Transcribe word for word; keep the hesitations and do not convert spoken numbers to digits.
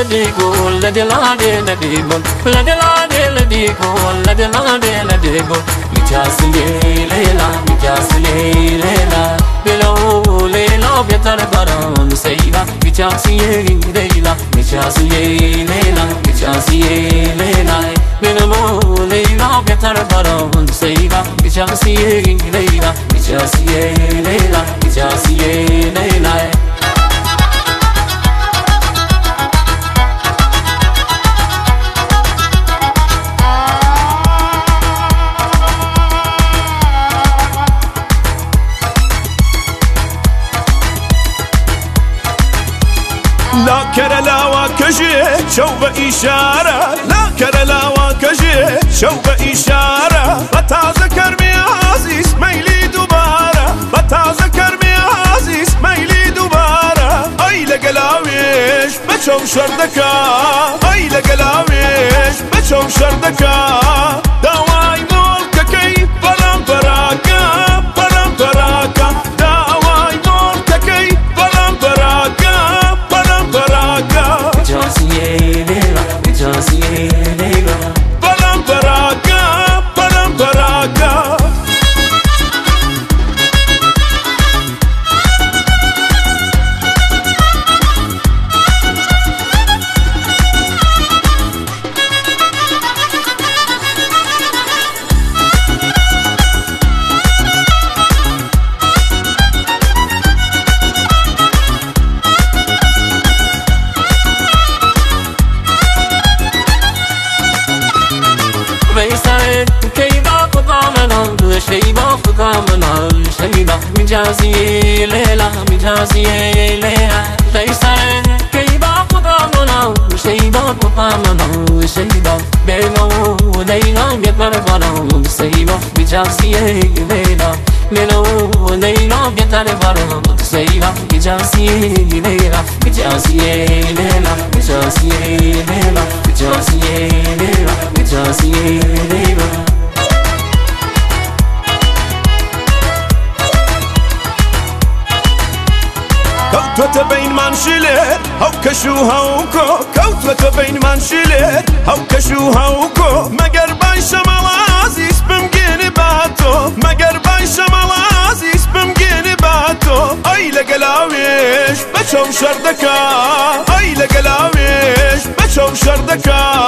ladigo, ladilade, ladigo, ladilade, ladigo, ladilade, ladigo. Mijasiye lela, mijasiye lela, below lela, better baron, seiba. Mijasiye lela, mijasiye lela, mijasiye lela, below lela, better baron, seiba. Mijasiye lela, mijasiye lela, mijasiye lela. لا كرلا وكجي شو بإشارة لا كرلا وكجي شو بإشارة بتذكر مي عزيز ميلي دوبارة بتذكر مي عزيز ميلي دوبارة أي لقلاويش بشوف شردكا أي لقلاويش بشوف شردكا دواي مولك كي برام براكا برام براكا دواي مولك كي برام براكا Mijasiye lela, mijasiye lela, baram baraka, baram baraka. Mijasiye lela, mijasiye lela, leisare keiba kutamana, sheiba kutamana, sheiba beno leila bietmar varam, sheiba mijasiye lela, beno leila bietmar varam, sheiba mijasiye lela, mijasiye lela, mijasiye lela, mijasiye lela, mijasiye lela. كوتوة بين منشلت هاو كشو هاوكو كوتوة بين منشلت هاو كشو هاوكو مگر باي شمال عزيز بمجيني باتو مگر باي شمال عزيز بمجيني باتو اي لقلاويش بشوف شردكا اي لقلاويش بشوف شردكا